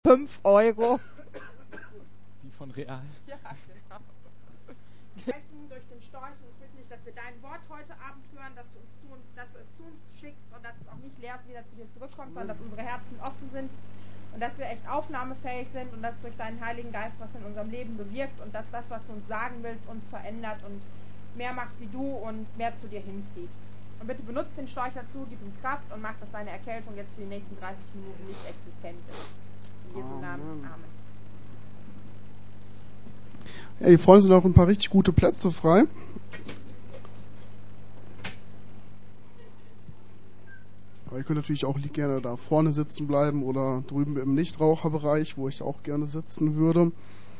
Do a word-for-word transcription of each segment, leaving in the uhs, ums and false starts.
fünf Euro. Die von Real. Ja, genau. Sprechen durch den Storch und ich bitte dich, dass wir dein Wort heute Abend hören, dass du, uns zu, dass du es zu uns schickst und dass es auch nicht leer wieder zu dir zurückkommt, sondern dass unsere Herzen offen sind und dass wir echt aufnahmefähig sind und dass durch deinen Heiligen Geist was in unserem Leben bewirkt und dass das, was du uns sagen willst, uns verändert und mehr macht wie du und mehr zu dir hinzieht. Und bitte benutzt den Storch dazu, gib ihm Kraft und mach, dass seine Erkältung jetzt für die nächsten dreißig Minuten nicht existent ist. In Jesu Namen. Amen. Ja, hier vorne sind auch ein paar richtig gute Plätze frei. Aber ihr könnt natürlich auch gerne da vorne sitzen bleiben oder drüben im Nichtraucherbereich, wo ich auch gerne sitzen würde.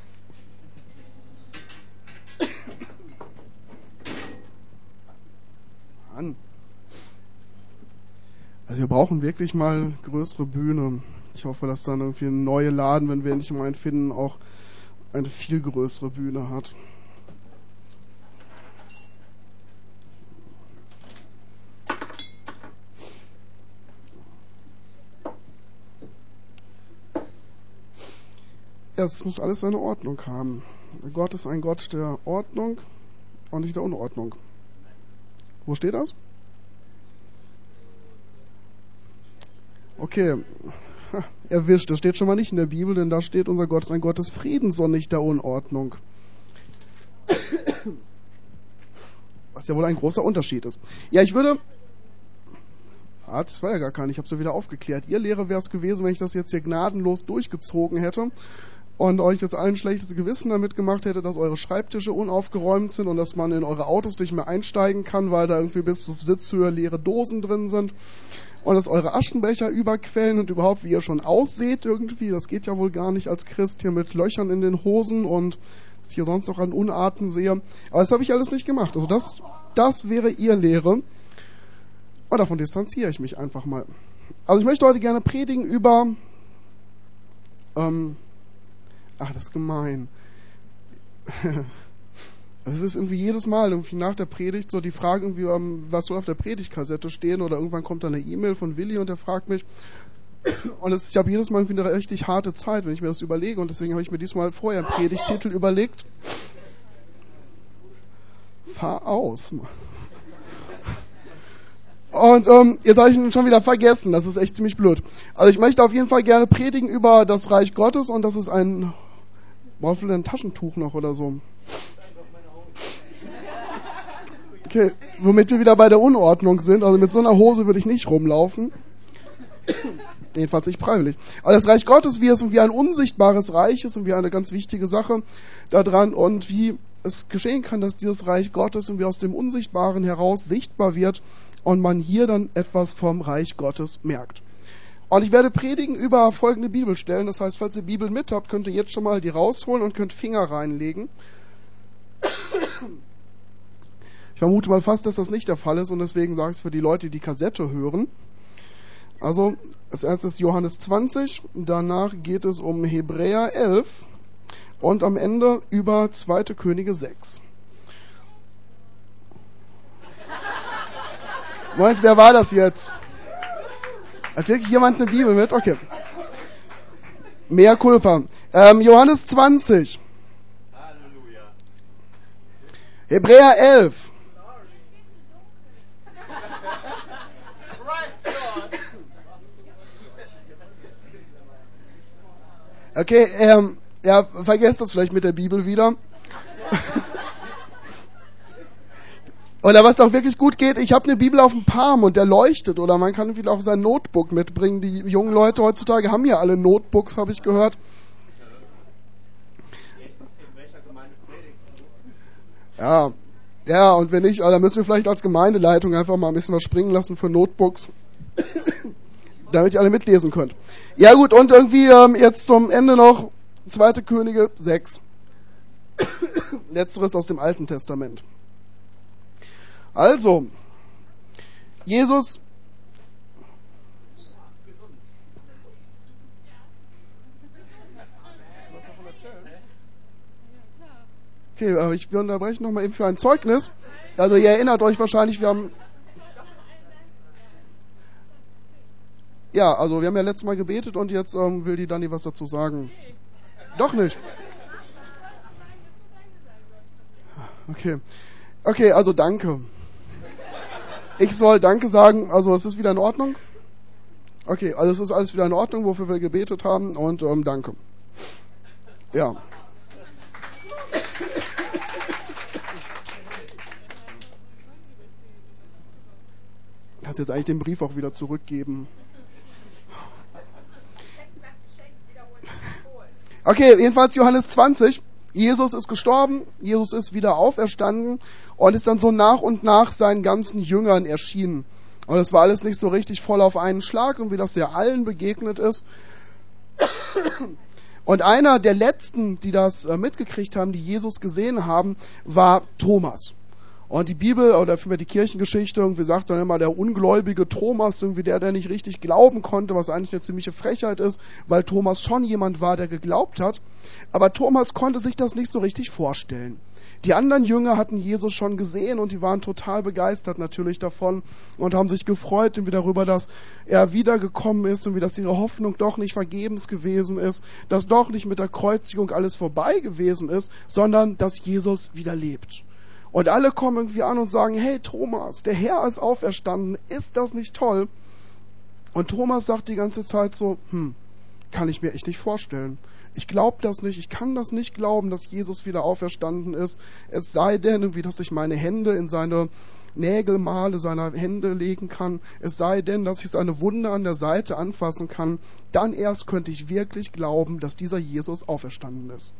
Mann. Also wir brauchen wirklich mal größere Bühne. Ich hoffe, dass dann irgendwie ein neuer Laden, wenn wir nicht mal einen finden, auch eine viel größere Bühne hat. Ja, es muss alles seine Ordnung haben. Gott ist ein Gott der Ordnung und nicht der Unordnung. Wo steht das? Okay, ha, erwischt. Das steht schon mal nicht in der Bibel, denn da steht, unser Gott ist ein Gott des Friedens und nicht der Unordnung. Was ja wohl ein großer Unterschied ist. Ja, ich würde... Ah, das war ja gar kein, ich habe es ja wieder aufgeklärt. Ihr Lehre wäre es gewesen, wenn ich das jetzt hier gnadenlos durchgezogen hätte und euch jetzt allen schlechtes Gewissen damit gemacht hätte, dass eure Schreibtische unaufgeräumt sind und dass man in eure Autos nicht mehr einsteigen kann, weil da irgendwie bis zur Sitzhöhe leere Dosen drin sind. Und dass eure Aschenbecher überquellen und überhaupt, wie ihr schon ausseht irgendwie, das geht ja wohl gar nicht als Christ hier mit Löchern in den Hosen und was ich hier sonst noch an Unarten sehe. Aber das habe ich alles nicht gemacht. Also das, das wäre ihr Lehre. Und davon distanziere ich mich einfach mal. Also ich möchte heute gerne predigen über... Ähm, ach, das ist gemein. Also es ist irgendwie jedes Mal irgendwie nach der Predigt so die Frage irgendwie, was soll auf der Predigtkassette stehen oder irgendwann kommt dann eine E-Mail von Willi und der fragt mich und es ist ja jedes Mal irgendwie eine richtig harte Zeit, wenn ich mir das überlege und deswegen habe ich mir diesmal vorher einen Predigttitel überlegt. Fahr aus. Und ähm, jetzt habe ich ihn schon wieder vergessen, das ist echt ziemlich blöd. Also ich möchte auf jeden Fall gerne predigen über das Reich Gottes und das ist ein, brauchst du denn ein Taschentuch noch oder so? Okay, womit wir wieder bei der Unordnung sind. Also mit so einer Hose würde ich nicht rumlaufen. Jedenfalls nicht freiwillig. Aber das Reich Gottes, wie es wie ein unsichtbares Reich ist und wie eine ganz wichtige Sache daran und wie es geschehen kann, dass dieses Reich Gottes und wie aus dem Unsichtbaren heraus sichtbar wird und man hier dann etwas vom Reich Gottes merkt. Und ich werde predigen über folgende Bibelstellen. Das heißt, falls ihr Bibeln mit habt, könnt ihr jetzt schon mal die rausholen und könnt Finger reinlegen. Ich vermute mal fast, dass das nicht der Fall ist und deswegen sage ich es für die Leute, die die Kassette hören. Also, als erstes Johannes zwanzig, danach geht es um Hebräer elf und am Ende über zweite Könige sechs. Moment, wer war das jetzt? Hat wirklich jemand eine Bibel mit? Okay. Mea culpa. Ähm, Johannes zwanzig. Halleluja. Hebräer elf. Okay, ähm, ja, vergesst das vielleicht mit der Bibel wieder. Oder was auch wirklich gut geht, ich habe eine Bibel auf dem Palm und der leuchtet. Oder man kann vielleicht auch sein Notebook mitbringen. Die jungen Leute heutzutage haben ja alle Notebooks, habe ich gehört. Ja, ja, und wenn nicht, dann müssen wir vielleicht als Gemeindeleitung einfach mal ein bisschen was springen lassen für Notebooks, damit ihr alle mitlesen könnt. Ja gut, und irgendwie ähm, jetzt zum Ende noch zweite Könige sechs. Letzteres aus dem Alten Testament. Also, Jesus Okay, aber ich wir unterbrechen nochmal eben für ein Zeugnis. Also ihr erinnert euch wahrscheinlich, wir haben Ja, also wir haben ja letztes Mal gebetet und jetzt ähm, will die Dani was dazu sagen. Nee. Doch nicht. Okay. Okay, also danke. Ich soll Danke sagen, also es ist wieder in Ordnung? Okay, also es ist alles wieder in Ordnung, wofür wir gebetet haben und ähm, danke. Ja. Kannst jetzt eigentlich den Brief auch wieder zurückgeben. Okay, jedenfalls Johannes zwanzig. Jesus ist gestorben, Jesus ist wieder auferstanden und ist dann so nach und nach seinen ganzen Jüngern erschienen. Und es war alles nicht so richtig voll auf einen Schlag, irgendwie, dass er allen begegnet ist. Und einer der letzten, die das mitgekriegt haben, die Jesus gesehen haben, war Thomas. Und die Bibel oder vielmehr die Kirchengeschichte irgendwie sagt dann immer, der ungläubige Thomas, irgendwie der, der nicht richtig glauben konnte, was eigentlich eine ziemliche Frechheit ist, weil Thomas schon jemand war, der geglaubt hat. Aber Thomas konnte sich das nicht so richtig vorstellen. Die anderen Jünger hatten Jesus schon gesehen und die waren total begeistert natürlich davon und haben sich gefreut irgendwie darüber, dass er wiedergekommen ist und wie dass ihre Hoffnung doch nicht vergebens gewesen ist, dass doch nicht mit der Kreuzigung alles vorbei gewesen ist, sondern dass Jesus wieder lebt. Und alle kommen irgendwie an und sagen, hey Thomas, der Herr ist auferstanden, ist das nicht toll? Und Thomas sagt die ganze Zeit so, hm, kann ich mir echt nicht vorstellen. Ich glaube das nicht, ich kann das nicht glauben, dass Jesus wieder auferstanden ist. Es sei denn, irgendwie, dass ich meine Hände in seine Nägelmale seiner Hände legen kann. Es sei denn, dass ich seine Wunde an der Seite anfassen kann. Dann erst könnte ich wirklich glauben, dass dieser Jesus auferstanden ist.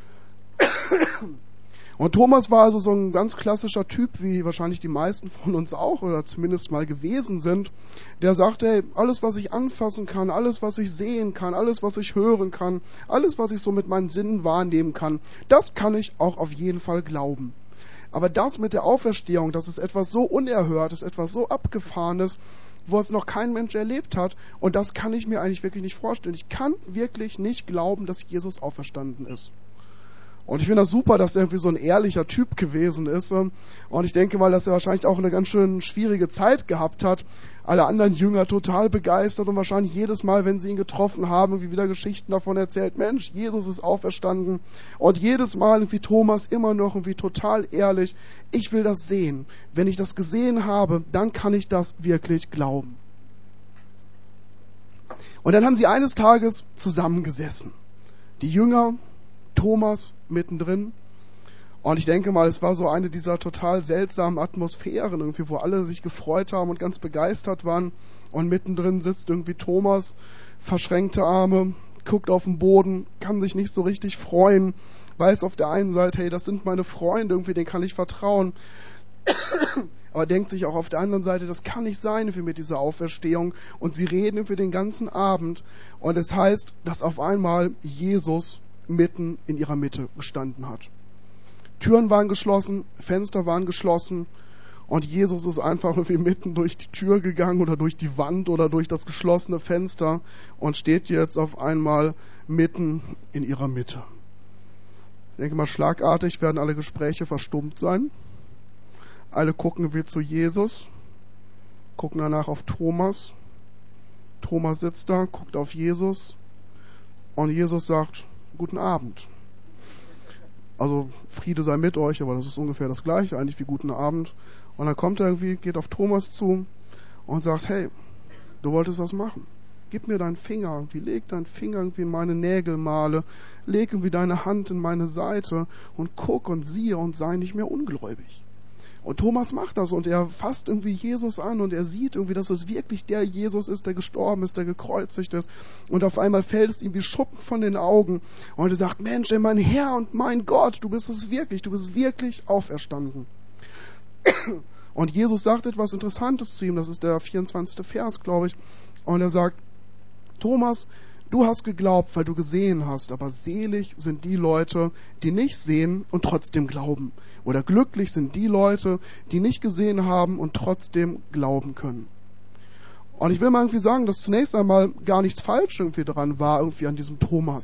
Und Thomas war also so ein ganz klassischer Typ, wie wahrscheinlich die meisten von uns auch oder zumindest mal gewesen sind, der sagte, hey, alles, was ich anfassen kann, alles, was ich sehen kann, alles, was ich hören kann, alles, was ich so mit meinen Sinnen wahrnehmen kann, das kann ich auch auf jeden Fall glauben. Aber das mit der Auferstehung, das ist etwas so Unerhörtes, etwas so Abgefahrenes, wo es noch kein Mensch erlebt hat, und das kann ich mir eigentlich wirklich nicht vorstellen. Ich kann wirklich nicht glauben, dass Jesus auferstanden ist. Und ich finde das super, dass er irgendwie so ein ehrlicher Typ gewesen ist. Und ich denke mal, dass er wahrscheinlich auch eine ganz schön schwierige Zeit gehabt hat. Alle anderen Jünger total begeistert und wahrscheinlich jedes Mal, wenn sie ihn getroffen haben, irgendwie wieder Geschichten davon erzählt. Mensch, Jesus ist auferstanden. Und jedes Mal irgendwie Thomas immer noch irgendwie total ehrlich. Ich will das sehen. Wenn ich das gesehen habe, dann kann ich das wirklich glauben. Und dann haben sie eines Tages zusammengesessen. Die Jünger, Thomas mittendrin. Und ich denke mal, es war so eine dieser total seltsamen Atmosphären, irgendwie, wo alle sich gefreut haben und ganz begeistert waren. Und mittendrin sitzt irgendwie Thomas, verschränkte Arme, guckt auf den Boden, kann sich nicht so richtig freuen, weiß auf der einen Seite, hey, das sind meine Freunde, irgendwie, denen kann ich vertrauen. Aber denkt sich auch auf der anderen Seite, das kann nicht sein irgendwie mit dieser Auferstehung. Und sie reden irgendwie den ganzen Abend. Und es heißt, dass auf einmal Jesus mitten in ihrer Mitte gestanden hat. Türen waren geschlossen, Fenster waren geschlossen und Jesus ist einfach irgendwie mitten durch die Tür gegangen oder durch die Wand oder durch das geschlossene Fenster und steht jetzt auf einmal mitten in ihrer Mitte. Ich denke mal, schlagartig werden alle Gespräche verstummt sein. Alle gucken wir zu Jesus, gucken danach auf Thomas. Thomas sitzt da, guckt auf Jesus und Jesus sagt, guten Abend. Also Friede sei mit euch, aber das ist ungefähr das Gleiche, eigentlich wie guten Abend. Und dann kommt er irgendwie, geht auf Thomas zu und sagt, hey, du wolltest was machen. Gib mir deinen Finger, irgendwie, leg deinen Finger irgendwie in meine Nägelmale, leg irgendwie deine Hand in meine Seite und guck und siehe und sei nicht mehr ungläubig. Und Thomas macht das und er fasst irgendwie Jesus an und er sieht irgendwie, dass es wirklich der Jesus ist, der gestorben ist, der gekreuzigt ist. Und auf einmal fällt es ihm wie Schuppen von den Augen und er sagt, Mensch, ey, mein Herr und mein Gott, du bist es wirklich, du bist wirklich auferstanden. Und Jesus sagt etwas Interessantes zu ihm, das ist der vierundzwanzigste Vers, glaube ich. Und er sagt, Thomas, du hast geglaubt, weil du gesehen hast, aber selig sind die Leute, die nicht sehen und trotzdem glauben. Oder glücklich sind die Leute, die nicht gesehen haben und trotzdem glauben können. Und ich will mal irgendwie sagen, dass zunächst einmal gar nichts falsch irgendwie dran war, irgendwie an diesem Thomas.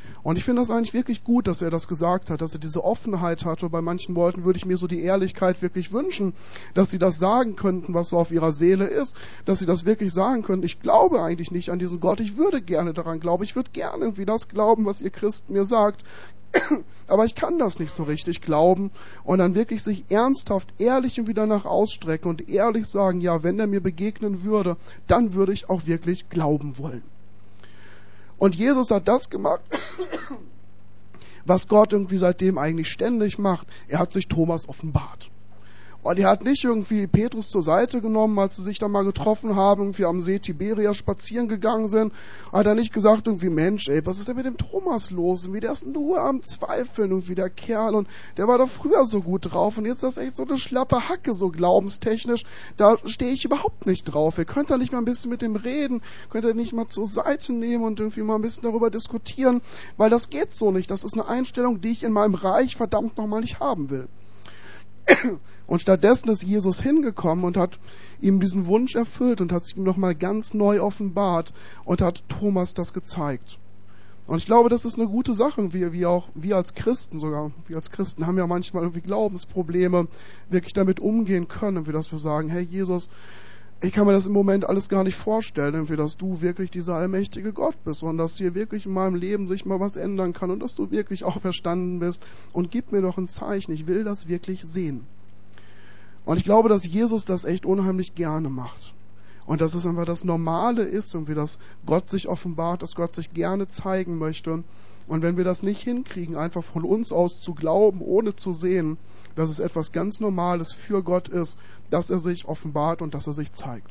Und ich finde das eigentlich wirklich gut, dass er das gesagt hat, dass er diese Offenheit hatte. Bei manchen Leuten würde ich mir so die Ehrlichkeit wirklich wünschen, dass sie das sagen könnten, was so auf ihrer Seele ist, dass sie das wirklich sagen könnten. Ich glaube eigentlich nicht an diesen Gott, ich würde gerne daran glauben, ich würde gerne irgendwie das glauben, was ihr Christen mir sagt, aber ich kann das nicht so richtig glauben und dann wirklich sich ernsthaft, ehrlich irgendwie danach ausstrecken und ehrlich sagen, ja, wenn er mir begegnen würde, dann würde ich auch wirklich glauben wollen. Und Jesus hat das gemacht, was Gott irgendwie seitdem eigentlich ständig macht. Er hat sich Thomas offenbart. Und er hat nicht irgendwie Petrus zur Seite genommen, als sie sich da mal getroffen haben, irgendwie am See Tiberias spazieren gegangen sind. Hat er nicht gesagt, irgendwie, Mensch, ey, was ist denn mit dem Thomas los? Irgendwie, der ist nur am Zweifeln, irgendwie der Kerl. Und der war doch früher so gut drauf. Und jetzt ist das echt so eine schlappe Hacke, so glaubenstechnisch. Da stehe ich überhaupt nicht drauf. Ihr könnt da nicht mal ein bisschen mit dem reden. Könnt ihr nicht mal zur Seite nehmen und irgendwie mal ein bisschen darüber diskutieren. Weil das geht so nicht. Das ist eine Einstellung, die ich in meinem Reich verdammt nochmal nicht haben will. Und stattdessen ist Jesus hingekommen und hat ihm diesen Wunsch erfüllt und hat es ihm nochmal ganz neu offenbart und hat Thomas das gezeigt. Und ich glaube, das ist eine gute Sache, wie, wie auch wir als Christen sogar, wir als Christen haben ja manchmal irgendwie Glaubensprobleme, wirklich damit umgehen können, wie dass wir sagen, hey Jesus, ich kann mir das im Moment alles gar nicht vorstellen, irgendwie, dass du wirklich dieser allmächtige Gott bist und dass hier wirklich in meinem Leben sich mal was ändern kann und dass du wirklich auferstanden bist und gib mir doch ein Zeichen, ich will das wirklich sehen. Und ich glaube, dass Jesus das echt unheimlich gerne macht. Und dass es einfach das Normale ist, irgendwie, dass Gott sich offenbart, dass Gott sich gerne zeigen möchte. Und wenn wir das nicht hinkriegen, einfach von uns aus zu glauben, ohne zu sehen, dass es etwas ganz Normales für Gott ist, dass er sich offenbart und dass er sich zeigt.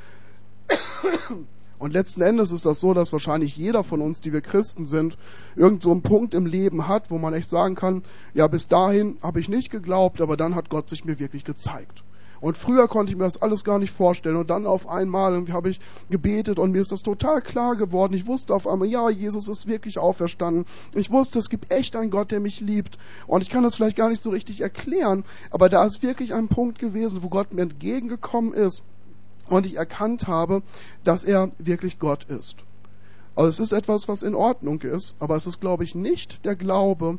Und letzten Endes ist das so, dass wahrscheinlich jeder von uns, die wir Christen sind, irgend so einen Punkt im Leben hat, wo man echt sagen kann, ja, bis dahin habe ich nicht geglaubt, aber dann hat Gott sich mir wirklich gezeigt. Und früher konnte ich mir das alles gar nicht vorstellen und dann auf einmal irgendwie habe ich gebetet und mir ist das total klar geworden. Ich wusste auf einmal, ja, Jesus ist wirklich auferstanden. Ich wusste, es gibt echt einen Gott, der mich liebt. Und ich kann das vielleicht gar nicht so richtig erklären, aber da ist wirklich ein Punkt gewesen, wo Gott mir entgegengekommen ist und ich erkannt habe, dass er wirklich Gott ist. Also es ist etwas, was in Ordnung ist, aber es ist, glaube ich, nicht der Glaube,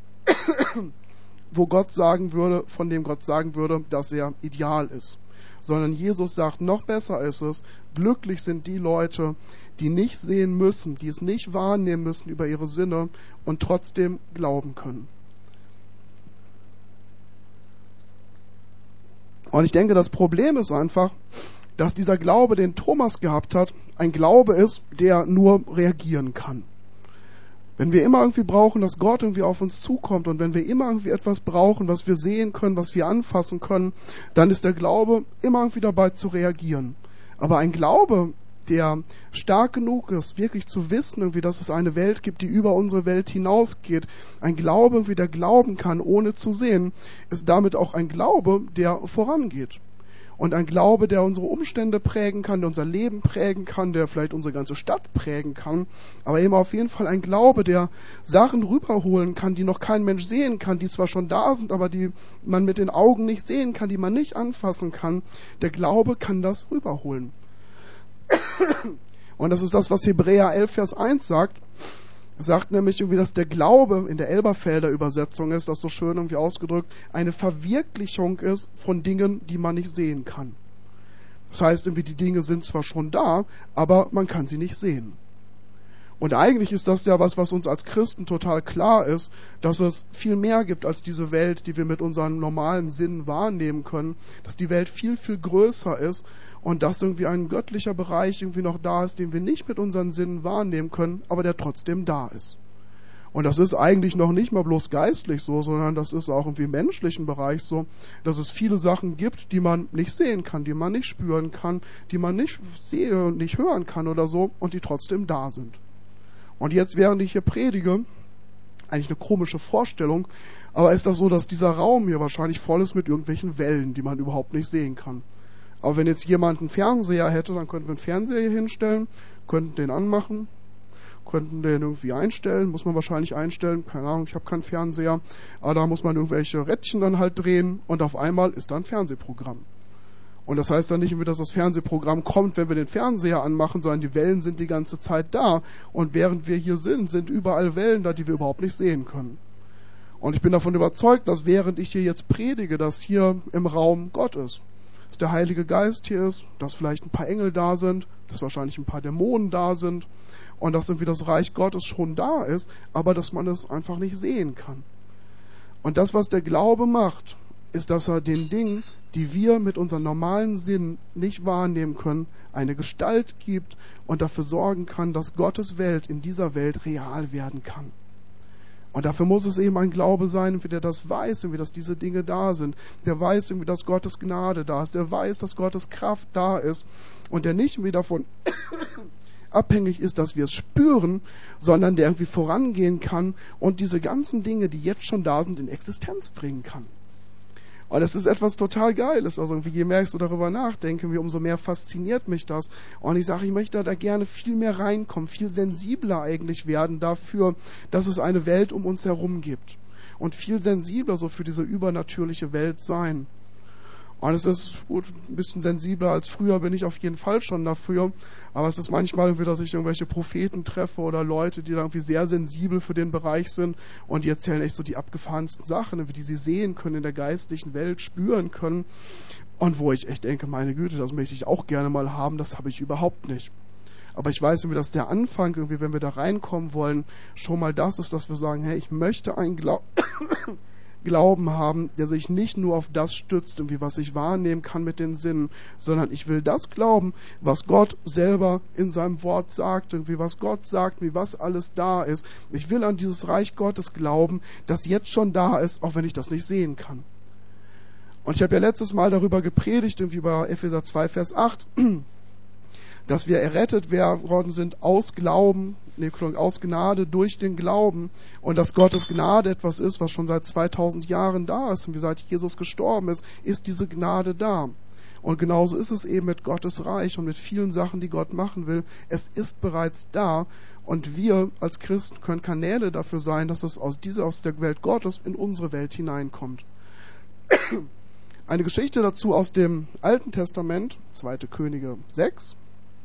wo Gott sagen würde, von dem Gott sagen würde, dass er ideal ist. Sondern Jesus sagt, noch besser ist es, glücklich sind die Leute, die nicht sehen müssen, die es nicht wahrnehmen müssen über ihre Sinne und trotzdem glauben können. Und ich denke, das Problem ist einfach, dass dieser Glaube, den Thomas gehabt hat, ein Glaube ist, der nur reagieren kann. Wenn wir immer irgendwie brauchen, dass Gott irgendwie auf uns zukommt und wenn wir immer irgendwie etwas brauchen, was wir sehen können, was wir anfassen können, dann ist der Glaube immer irgendwie dabei zu reagieren. Aber ein Glaube, der stark genug ist, wirklich zu wissen, irgendwie, dass es eine Welt gibt, die über unsere Welt hinausgeht, ein Glaube, irgendwie, der glauben kann, ohne zu sehen, ist damit auch ein Glaube, der vorangeht. Und ein Glaube, der unsere Umstände prägen kann, der unser Leben prägen kann, der vielleicht unsere ganze Stadt prägen kann, aber eben auf jeden Fall ein Glaube, der Sachen rüberholen kann, die noch kein Mensch sehen kann, die zwar schon da sind, aber die man mit den Augen nicht sehen kann, die man nicht anfassen kann. Der Glaube kann das rüberholen. Und das ist das, was Hebräer elf, Vers eins sagt. Es sagt nämlich irgendwie, dass der Glaube in der Elberfelder Übersetzung ist, das so schön irgendwie ausgedrückt, eine Verwirklichung ist von Dingen, die man nicht sehen kann. Das heißt irgendwie, die Dinge sind zwar schon da, aber man kann sie nicht sehen. Und eigentlich ist das ja was, was uns als Christen total klar ist, dass es viel mehr gibt als diese Welt, die wir mit unseren normalen Sinnen wahrnehmen können, dass die Welt viel, viel größer ist und dass irgendwie ein göttlicher Bereich irgendwie noch da ist, den wir nicht mit unseren Sinnen wahrnehmen können, aber der trotzdem da ist. Und das ist eigentlich noch nicht mal bloß geistlich so, sondern das ist auch irgendwie im menschlichen Bereich so, dass es viele Sachen gibt, die man nicht sehen kann, die man nicht spüren kann, die man nicht sehen und nicht hören kann oder so und die trotzdem da sind. Und jetzt, während ich hier predige, eigentlich eine komische Vorstellung, aber ist das so, dass dieser Raum hier wahrscheinlich voll ist mit irgendwelchen Wellen, die man überhaupt nicht sehen kann. Aber wenn jetzt jemand einen Fernseher hätte, dann könnten wir einen Fernseher hier hinstellen, könnten den anmachen, könnten den irgendwie einstellen, muss man wahrscheinlich einstellen, keine Ahnung, ich habe keinen Fernseher, aber da muss man irgendwelche Rädchen dann halt drehen und auf einmal ist da ein Fernsehprogramm. Und das heißt dann nicht immer, dass das Fernsehprogramm kommt, wenn wir den Fernseher anmachen, sondern die Wellen sind die ganze Zeit da. Und während wir hier sind, sind überall Wellen da, die wir überhaupt nicht sehen können. Und ich bin davon überzeugt, dass während ich hier jetzt predige, dass hier im Raum Gott ist. Dass der Heilige Geist hier ist, dass vielleicht ein paar Engel da sind, dass wahrscheinlich ein paar Dämonen da sind und dass irgendwie das Reich Gottes schon da ist, aber dass man es einfach nicht sehen kann. Und das, was der Glaube macht, ist, dass er den Dingen, die wir mit unseren normalen Sinnen nicht wahrnehmen können, eine Gestalt gibt und dafür sorgen kann, dass Gottes Welt in dieser Welt real werden kann. Und dafür muss es eben ein Glaube sein, der das weiß, dass diese Dinge da sind. Der weiß, dass Gottes Gnade da ist. Der weiß, dass Gottes Kraft da ist. Und der nicht mehr davon abhängig ist, dass wir es spüren, sondern der irgendwie vorangehen kann und diese ganzen Dinge, die jetzt schon da sind, in Existenz bringen kann. Und das ist etwas total Geiles. Also je mehr ich so darüber nachdenke, umso mehr fasziniert mich das. Und ich sage, ich möchte da gerne viel mehr reinkommen, viel sensibler eigentlich werden dafür, dass es eine Welt um uns herum gibt. Und viel sensibler so für diese übernatürliche Welt sein. Und es ist gut, ein bisschen sensibler als früher bin ich auf jeden Fall schon dafür. Aber es ist manchmal irgendwie, dass ich irgendwelche Propheten treffe oder Leute, die da irgendwie sehr sensibel für den Bereich sind und die erzählen echt so die abgefahrensten Sachen, die sie sehen können in der geistlichen Welt, spüren können. Und wo ich echt denke, meine Güte, das möchte ich auch gerne mal haben, das habe ich überhaupt nicht. Aber ich weiß irgendwie, dass der Anfang, irgendwie, wenn wir da reinkommen wollen, schon mal das ist, dass wir sagen, hey, ich möchte einen Glauben... Glauben haben, der sich nicht nur auf das stützt, irgendwie was ich wahrnehmen kann mit den Sinnen, sondern ich will das glauben, was Gott selber in seinem Wort sagt, irgendwie was Gott sagt, wie was alles da ist. Ich will an dieses Reich Gottes glauben, das jetzt schon da ist, auch wenn ich das nicht sehen kann. Und ich habe ja letztes Mal darüber gepredigt, irgendwie bei Epheser zwei, Vers acht, dass wir errettet worden sind aus Glauben, nee, aus Gnade durch den Glauben und dass Gottes Gnade etwas ist, was schon seit zweitausend Jahren da ist und wie seit Jesus gestorben ist, ist diese Gnade da. Und genauso ist es eben mit Gottes Reich und mit vielen Sachen, die Gott machen will. Es ist bereits da und wir als Christen können Kanäle dafür sein, dass es aus dieser, aus der Welt Gottes in unsere Welt hineinkommt. Eine Geschichte dazu aus dem Alten Testament, zweite Könige sechs.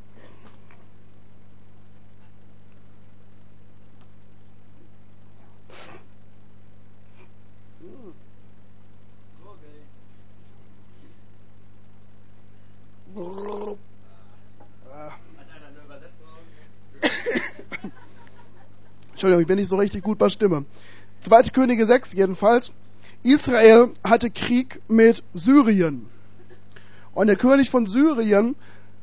Entschuldigung, ich bin nicht so richtig gut bei Stimme. zweite Könige sechs jedenfalls. Israel hatte Krieg mit Syrien. Und der König von Syrien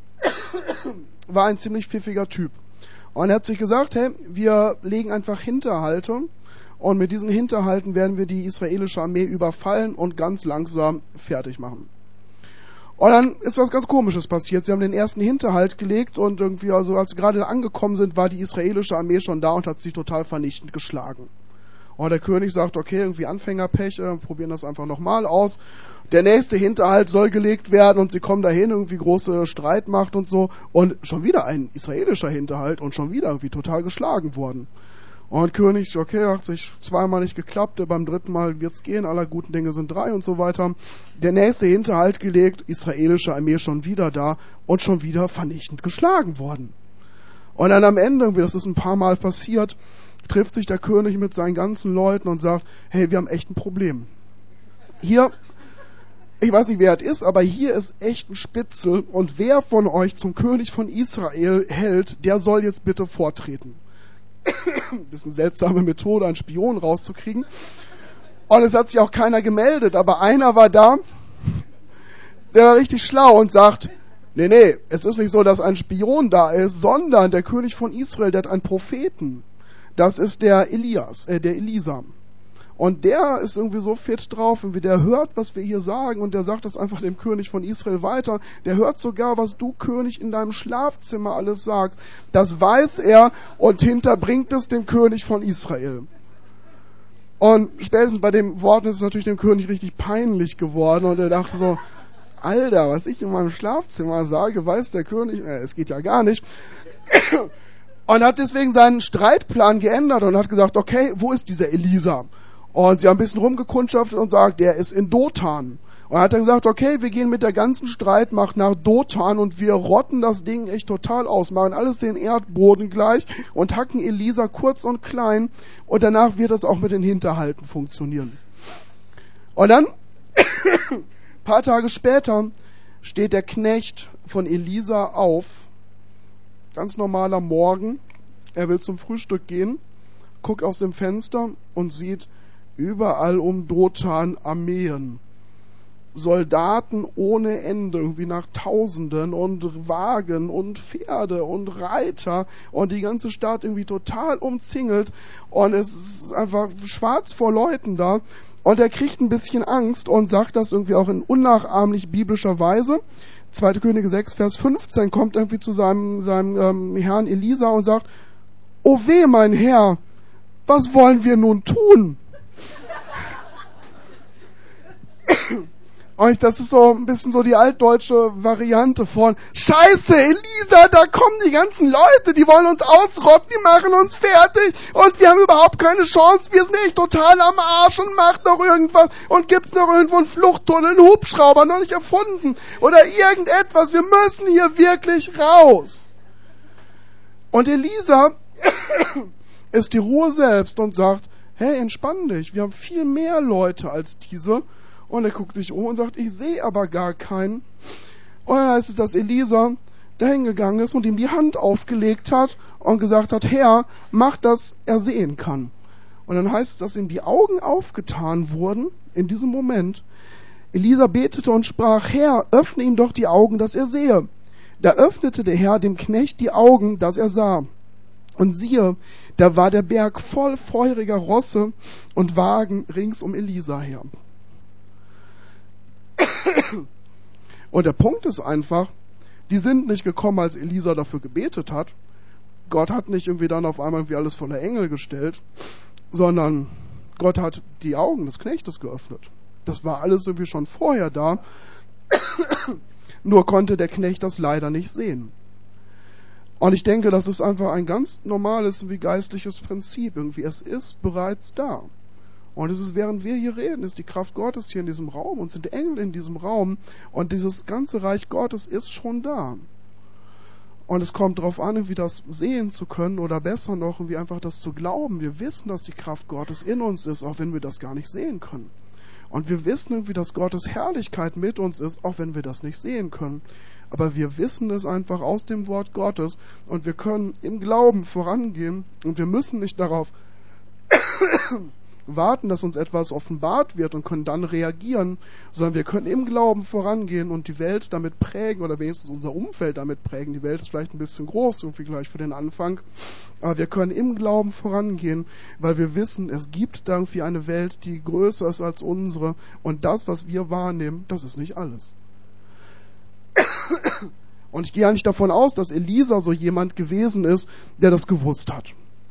war ein ziemlich pfiffiger Typ. Und er hat sich gesagt, hey, wir legen einfach Hinterhalte. Und mit diesen Hinterhalten werden wir die israelische Armee überfallen und ganz langsam fertig machen. Und dann ist was ganz Komisches passiert. Sie haben den ersten Hinterhalt gelegt und irgendwie, also als sie gerade angekommen sind, war die israelische Armee schon da und hat sich total vernichtend geschlagen. Und der König sagt, okay, irgendwie Anfängerpech, äh, probieren das einfach nochmal aus. Der nächste Hinterhalt soll gelegt werden und sie kommen dahin, irgendwie große Streitmacht und so. Und schon wieder ein israelischer Hinterhalt und schon wieder irgendwie total geschlagen worden. Und König, okay, hat sich zweimal nicht geklappt, beim dritten Mal wird's gehen, aller guten Dinge sind drei und so weiter. Der nächste Hinterhalt gelegt, israelische Armee schon wieder da und schon wieder vernichtend geschlagen worden. Und dann am Ende, das ist ein paar Mal passiert, trifft sich der König mit seinen ganzen Leuten und sagt, hey, wir haben echt ein Problem. Hier, ich weiß nicht, wer es ist, aber hier ist echt ein Spitzel und wer von euch zum König von Israel hält, der soll jetzt bitte vortreten. Bisschen seltsame Methode, einen Spion rauszukriegen. Und es hat sich auch keiner gemeldet, aber einer war da, der war richtig schlau und sagt, nee, nee, es ist nicht so, dass ein Spion da ist, sondern der König von Israel, der hat einen Propheten. Das ist der Elias, äh, der Elisa. Und der ist irgendwie so fit drauf, irgendwie der hört, was wir hier sagen und der sagt das einfach dem König von Israel weiter. Der hört sogar, was du, König, in deinem Schlafzimmer alles sagst. Das weiß er und hinterbringt es dem König von Israel. Und spätestens bei dem Wort ist es natürlich dem König richtig peinlich geworden und er dachte so, Alter, was ich in meinem Schlafzimmer sage, weiß der König, äh, es geht ja gar nicht. Und hat deswegen seinen Streitplan geändert und hat gesagt, okay, wo ist dieser Elisa? Und sie haben ein bisschen rumgekundschaftet und sagt, der ist in Dothan. Und dann hat er gesagt, okay, wir gehen mit der ganzen Streitmacht nach Dothan und wir rotten das Ding echt total aus, machen alles den Erdboden gleich und hacken Elisa kurz und klein und danach wird das auch mit den Hinterhalten funktionieren. Und dann, ein paar Tage später, steht der Knecht von Elisa auf, ganz normaler Morgen, er will zum Frühstück gehen, guckt aus dem Fenster und sieht überall um Dothan Armeen. Soldaten ohne Ende, irgendwie nach Tausenden und Wagen und Pferde und Reiter und die ganze Stadt irgendwie total umzingelt und es ist einfach schwarz vor Leuten da und er kriegt ein bisschen Angst und sagt das irgendwie auch in unnachahmlich biblischer Weise. zweite Könige sechs, Vers fünfzehn kommt irgendwie zu seinem, seinem ähm, Herrn Elisa und sagt, oh weh, mein Herr, was wollen wir nun tun? Und das ist so ein bisschen so die altdeutsche Variante von Scheiße, Elisa, da kommen die ganzen Leute, die wollen uns ausrotten, die machen uns fertig und wir haben überhaupt keine Chance, wir sind echt total am Arsch und macht noch irgendwas und gibt's noch irgendwo einen Fluchttunnel, einen Hubschrauber, noch nicht erfunden oder irgendetwas, wir müssen hier wirklich raus. Und Elisa ist die Ruhe selbst und sagt, hey, entspann dich, wir haben viel mehr Leute als diese. Und er guckt sich um und sagt, ich sehe aber gar keinen. Und dann heißt es, dass Elisa dahin gegangen ist und ihm die Hand aufgelegt hat und gesagt hat, Herr, mach, dass er sehen kann. Und dann heißt es, dass ihm die Augen aufgetan wurden in diesem Moment. Elisa betete und sprach, Herr, öffne ihm doch die Augen, dass er sehe. Da öffnete der Herr dem Knecht die Augen, dass er sah. Und siehe, da war der Berg voll feuriger Rosse und Wagen rings um Elisa her. Und der Punkt ist einfach, die sind nicht gekommen, als Elisa dafür gebetet hat. Gott hat nicht irgendwie dann auf einmal irgendwie alles voller Engel gestellt, sondern Gott hat die Augen des Knechtes geöffnet. Das war alles irgendwie schon vorher da, nur konnte der Knecht das leider nicht sehen. Und ich denke, das ist einfach ein ganz normales, wie geistliches Prinzip. Irgendwie, es ist bereits da. Und es ist, während wir hier reden, ist die Kraft Gottes hier in diesem Raum und sind Engel in diesem Raum und dieses ganze Reich Gottes ist schon da. Und es kommt darauf an, irgendwie das sehen zu können oder besser noch, irgendwie einfach das zu glauben. Wir wissen, dass die Kraft Gottes in uns ist, auch wenn wir das gar nicht sehen können. Und wir wissen irgendwie, dass Gottes Herrlichkeit mit uns ist, auch wenn wir das nicht sehen können. Aber wir wissen es einfach aus dem Wort Gottes und wir können im Glauben vorangehen und wir müssen nicht darauf warten, dass uns etwas offenbart wird und können dann reagieren, sondern wir können im Glauben vorangehen und die Welt damit prägen oder wenigstens unser Umfeld damit prägen. Die Welt ist vielleicht ein bisschen groß, irgendwie gleich für den Anfang, aber wir können im Glauben vorangehen, weil wir wissen, es gibt da irgendwie eine Welt, die größer ist als unsere und das, was wir wahrnehmen, das ist nicht alles. Und ich gehe eigentlich davon aus, dass Elisa so jemand gewesen ist, der das gewusst hat.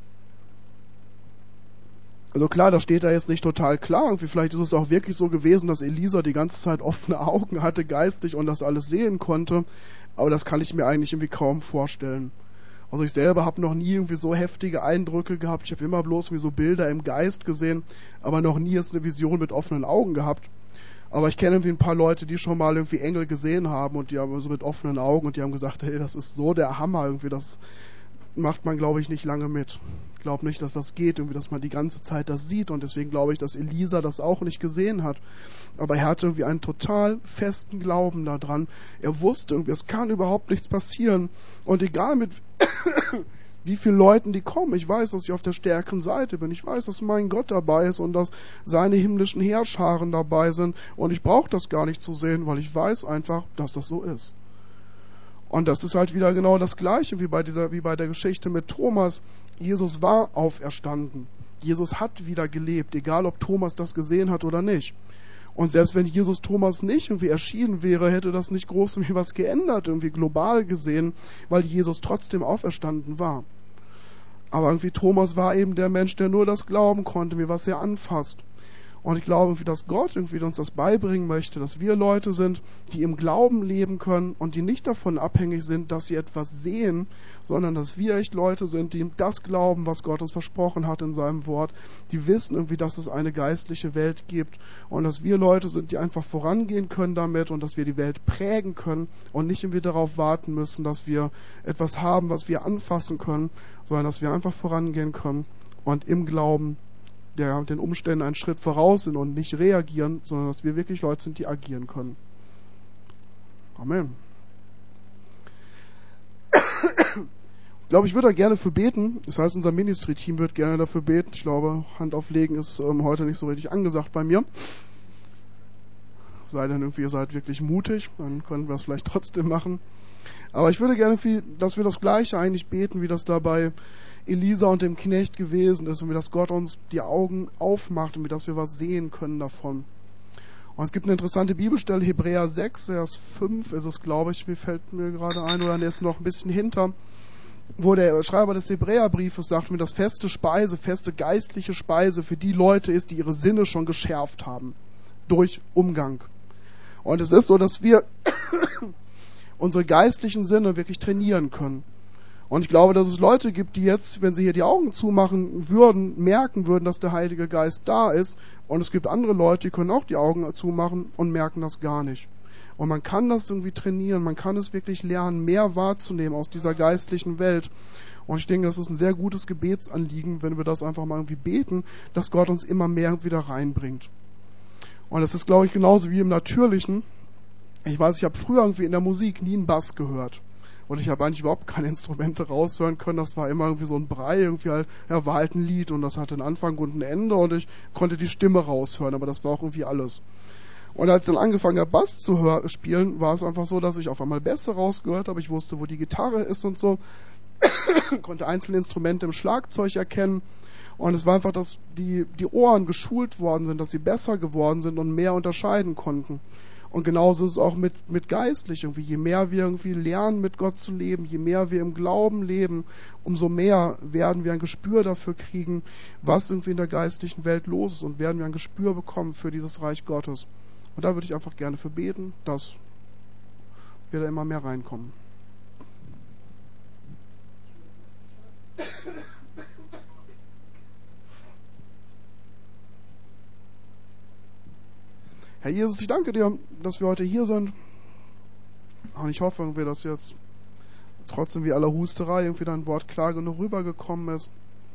Also klar, das steht da jetzt nicht total klar. Irgendwie vielleicht ist es auch wirklich so gewesen, dass Elisa die ganze Zeit offene Augen hatte, geistig, und das alles sehen konnte. Aber das kann ich mir eigentlich irgendwie kaum vorstellen. Also ich selber habe noch nie irgendwie so heftige Eindrücke gehabt. Ich habe immer bloß wie so Bilder im Geist gesehen, aber noch nie jetzt eine Vision mit offenen Augen gehabt. Aber ich kenne irgendwie ein paar Leute, die schon mal irgendwie Engel gesehen haben und die haben so mit offenen Augen und die haben gesagt, hey, das ist so der Hammer irgendwie, das macht man, glaube ich, nicht lange mit. Ich glaube nicht, dass das geht, irgendwie, dass man die ganze Zeit das sieht und deswegen glaube ich, dass Elisa das auch nicht gesehen hat. Aber er hatte irgendwie einen total festen Glauben daran. Er wusste irgendwie, es kann überhaupt nichts passieren und egal mit wie viele Leuten die kommen, ich weiß, dass ich auf der stärkeren Seite bin. Ich weiß, dass mein Gott dabei ist und dass seine himmlischen Heerscharen dabei sind und ich brauche das gar nicht zu sehen, weil ich weiß einfach, dass das so ist. Und das ist halt wieder genau das Gleiche wie bei dieser, wie bei der Geschichte mit Thomas. Jesus war auferstanden. Jesus hat wieder gelebt, egal ob Thomas das gesehen hat oder nicht. Und selbst wenn Jesus Thomas nicht irgendwie erschienen wäre, hätte das nicht groß irgendwie was geändert, irgendwie global gesehen, weil Jesus trotzdem auferstanden war. Aber irgendwie Thomas war eben der Mensch, der nur das glauben konnte, wie was er anfasst. Und ich glaube, irgendwie, dass Gott irgendwie uns das beibringen möchte, dass wir Leute sind, die im Glauben leben können und die nicht davon abhängig sind, dass sie etwas sehen, sondern dass wir echt Leute sind, die das glauben, was Gott uns versprochen hat in seinem Wort, die wissen irgendwie, dass es eine geistliche Welt gibt und dass wir Leute sind, die einfach vorangehen können damit und dass wir die Welt prägen können und nicht irgendwie darauf warten müssen, dass wir etwas haben, was wir anfassen können, sondern dass wir einfach vorangehen können und im Glauben der den Umständen einen Schritt voraus sind und nicht reagieren, sondern dass wir wirklich Leute sind, die agieren können. Amen. Ich glaube, ich würde da gerne für beten. Das heißt, unser Ministry-Team wird gerne dafür beten. Ich glaube, Hand auflegen ist ähm, heute nicht so richtig angesagt bei mir. Sei denn irgendwie, ihr seid wirklich mutig, dann können wir es vielleicht trotzdem machen. Aber ich würde gerne, dass wir das Gleiche eigentlich beten, wie das dabei Elisa und dem Knecht gewesen ist und wie das Gott uns die Augen aufmacht und wie dass wir was sehen können davon. Und es gibt eine interessante Bibelstelle, Hebräer sechs, Vers fünf ist es, glaube ich, mir fällt mir gerade ein, oder der ist noch ein bisschen hinter, wo der Schreiber des Hebräerbriefes sagt, wie das feste Speise, feste geistliche Speise für die Leute ist, die ihre Sinne schon geschärft haben, durch Umgang. Und es ist so, dass wir unsere geistlichen Sinne wirklich trainieren können. Und ich glaube, dass es Leute gibt, die jetzt, wenn sie hier die Augen zumachen würden, merken würden, dass der Heilige Geist da ist. Und es gibt andere Leute, die können auch die Augen zumachen und merken das gar nicht. Und man kann das irgendwie trainieren, man kann es wirklich lernen, mehr wahrzunehmen aus dieser geistlichen Welt. Und ich denke, das ist ein sehr gutes Gebetsanliegen, wenn wir das einfach mal irgendwie beten, dass Gott uns immer mehr wieder reinbringt. Und das ist, glaube ich, genauso wie im Natürlichen. Ich weiß, ich habe früher irgendwie in der Musik nie einen Bass gehört. Und ich habe eigentlich überhaupt keine Instrumente raushören können. Das war immer irgendwie so ein Brei, irgendwie halt, ja, war halt ein Lied und das hatte einen Anfang und ein Ende und ich konnte die Stimme raushören, aber das war auch irgendwie alles. Und als ich dann angefangen habe, Bass zu hör- spielen, war es einfach so, dass ich auf einmal Bässe rausgehört habe. Ich wusste, wo die Gitarre ist und so. Konnte einzelne Instrumente im Schlagzeug erkennen. Und es war einfach, dass die, die Ohren geschult worden sind, dass sie besser geworden sind und mehr unterscheiden konnten. Und genauso ist es auch mit, mit geistlich irgendwie. Je mehr wir irgendwie lernen, mit Gott zu leben, je mehr wir im Glauben leben, umso mehr werden wir ein Gespür dafür kriegen, was irgendwie in der geistlichen Welt los ist und werden wir ein Gespür bekommen für dieses Reich Gottes. Und da würde ich einfach gerne für beten, dass wir da immer mehr reinkommen. Herr Jesus, ich danke dir, dass wir heute hier sind. Und ich hoffe irgendwie, dass jetzt trotzdem wie aller Husterei irgendwie dein Wort klar genug rübergekommen ist.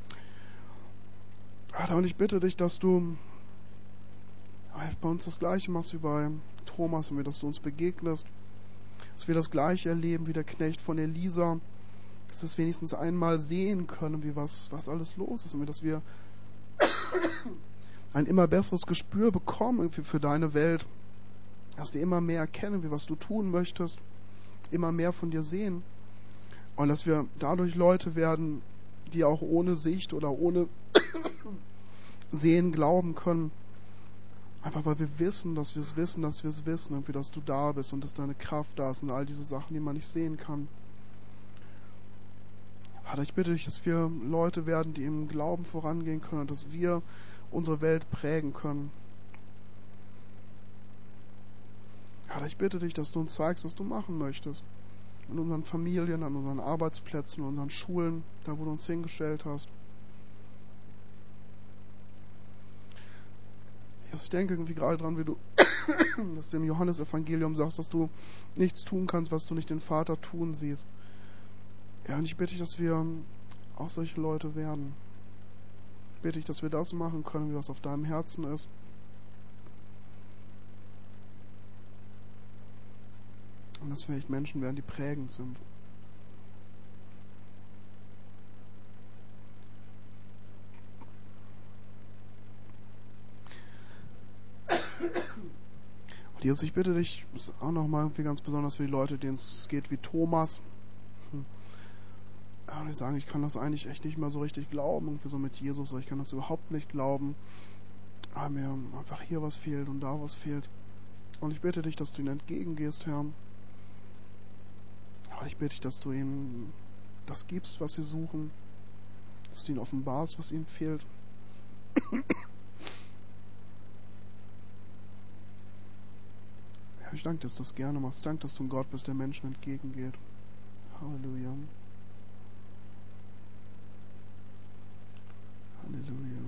Und ich bitte dich, dass du bei uns das Gleiche machst wie bei Thomas und wir, dass du uns begegnest. Dass wir das Gleiche erleben wie der Knecht von Elisa. Dass wir es wenigstens einmal sehen können, wie was, was alles los ist. Und dass wir ein immer besseres Gespür bekommen irgendwie für deine Welt, dass wir immer mehr erkennen, wie was du tun möchtest, immer mehr von dir sehen und dass wir dadurch Leute werden, die auch ohne Sicht oder ohne Sehen glauben können, einfach weil wir wissen, dass wir es wissen, dass wir es wissen, irgendwie, dass du da bist und dass deine Kraft da ist und all diese Sachen, die man nicht sehen kann. Vater, ich bitte dich, dass wir Leute werden, die im Glauben vorangehen können und dass wir unsere Welt prägen können. Vater, ich bitte dich, dass du uns zeigst, was du machen möchtest. In unseren Familien, an unseren Arbeitsplätzen, in unseren Schulen, da wo du uns hingestellt hast. Ich denke irgendwie gerade dran, wie du dass du im Johannesevangelium sagst, dass du nichts tun kannst, was du nicht den Vater tun siehst. Ja, und ich bitte dich, dass wir auch solche Leute werden. Ich bitte dich, dass wir das machen können, wie was auf deinem Herzen ist. Und dass wir echt Menschen werden, die prägend sind. Und Jesus, ich bitte dich, das ist auch nochmal irgendwie ganz besonders für die Leute, denen es geht wie Thomas. Hm. Und die sagen, ich kann das eigentlich echt nicht mehr so richtig glauben, irgendwie so mit Jesus, ich kann das überhaupt nicht glauben, weil mir einfach hier was fehlt und da was fehlt. Und ich bitte dich, dass du ihnen entgegengehst, Herr. Und ich bitte dich, dass du ihnen das gibst, was sie suchen, dass du ihnen offenbarst, was ihnen fehlt. Ich danke, dass du das gerne machst. Danke, dass du ein Gott bist, der Menschen entgegengeht. Halleluja. Halleluja.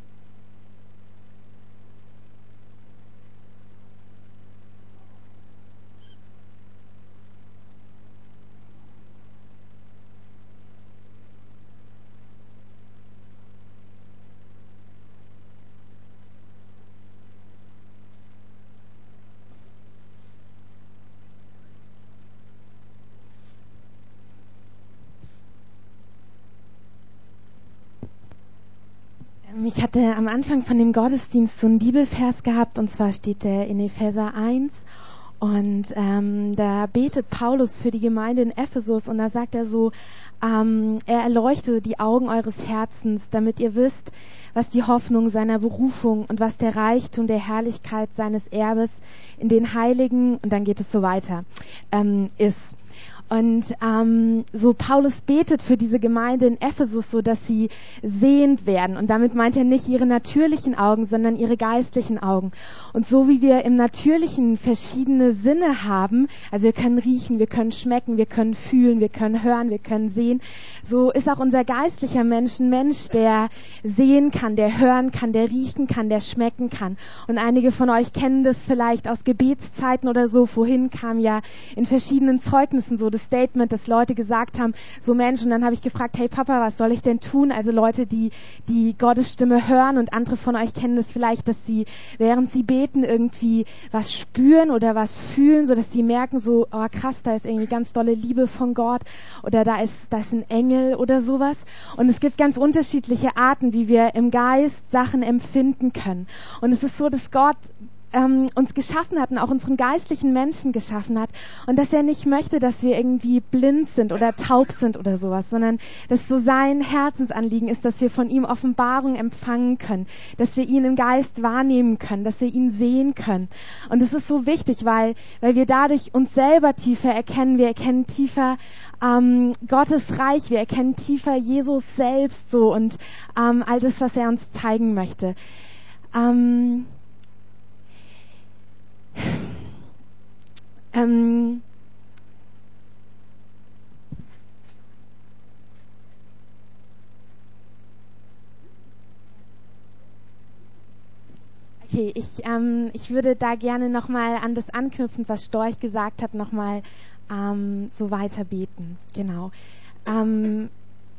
Ich hatte am Anfang von dem Gottesdienst so einen Bibelvers gehabt, und zwar steht der in Epheser eins, und ähm, da betet Paulus für die Gemeinde in Ephesus, und da sagt er so, ähm, er erleuchte die Augen eures Herzens, damit ihr wisst, was die Hoffnung seiner Berufung und was der Reichtum der Herrlichkeit seines Erbes in den Heiligen, und dann geht es so weiter, ähm, ist. Und ähm, so Paulus betet für diese Gemeinde in Ephesus, so dass sie sehend werden. Und damit meint er nicht ihre natürlichen Augen, sondern ihre geistlichen Augen. Und so wie wir im Natürlichen verschiedene Sinne haben, also wir können riechen, wir können schmecken, wir können fühlen, wir können hören, wir können sehen, so ist auch unser geistlicher Mensch ein Mensch, der sehen kann, der hören kann, der riechen kann, der schmecken kann. Und einige von euch kennen das vielleicht aus Gebetszeiten oder so. Vorhin kam ja in verschiedenen Zeugnissen so das Statement, dass Leute gesagt haben, so Mensch, und dann habe ich gefragt, hey Papa, was soll ich denn tun? Also Leute, die die Gottes Stimme hören, und andere von euch kennen das vielleicht, dass sie, während sie beten, irgendwie was spüren oder was fühlen, so dass sie merken, so, oh krass, da ist irgendwie ganz dolle Liebe von Gott, oder da ist, da ist ein Engel oder sowas. Und es gibt ganz unterschiedliche Arten, wie wir im Geist Sachen empfinden können. Und es ist so, dass Gott Ähm, uns geschaffen hat und auch unseren geistlichen Menschen geschaffen hat, und dass er nicht möchte, dass wir irgendwie blind sind oder taub sind oder sowas, sondern dass so sein Herzensanliegen ist, dass wir von ihm Offenbarung empfangen können, dass wir ihn im Geist wahrnehmen können, dass wir ihn sehen können. Und es ist so wichtig, weil, weil wir dadurch uns selber tiefer erkennen, wir erkennen tiefer ähm, Gottes Reich, wir erkennen tiefer Jesus selbst so und ähm, all das, was er uns zeigen möchte. Ähm, Ähm, okay, ich, ähm, ich würde da gerne nochmal an das anknüpfen, was Storch gesagt hat, nochmal ähm, so weiter beten. Genau. Ähm,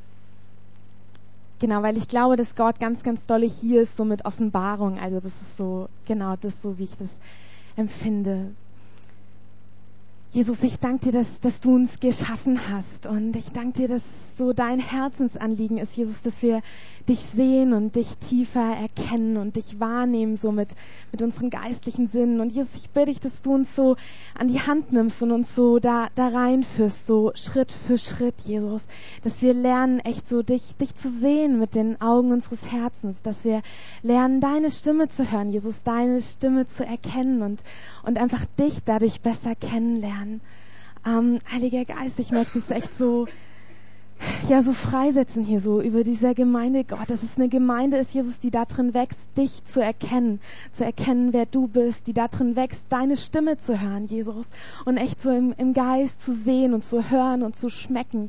genau, weil ich glaube, dass Gott ganz, ganz dolle hier ist, so mit Offenbarung. Also das ist so, genau, das ist so, wie ich das empfinde. Jesus, ich danke dir, dass, dass du uns geschaffen hast, und ich danke dir, dass so dein Herzensanliegen ist, Jesus, dass wir dich sehen und dich tiefer erkennen und dich wahrnehmen, so mit, mit unseren geistlichen Sinnen. Und Jesus, ich bitte dich, dass du uns so an die Hand nimmst und uns so da, da reinführst, so Schritt für Schritt, Jesus, dass wir lernen, echt so dich, dich zu sehen mit den Augen unseres Herzens, dass wir lernen, deine Stimme zu hören, Jesus, deine Stimme zu erkennen und, und einfach dich dadurch besser kennenlernen. Ähm, Heiliger Geist, ich möchte es echt so, ja, so freisetzen hier so über dieser Gemeinde, Gott, dass es eine Gemeinde ist, Jesus, die da drin wächst, dich zu erkennen, zu erkennen, wer du bist, die da drin wächst, deine Stimme zu hören, Jesus, und echt so im, im Geist zu sehen und zu hören und zu schmecken,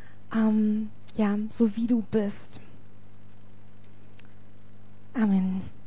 ähm, ja, so wie du bist. Amen.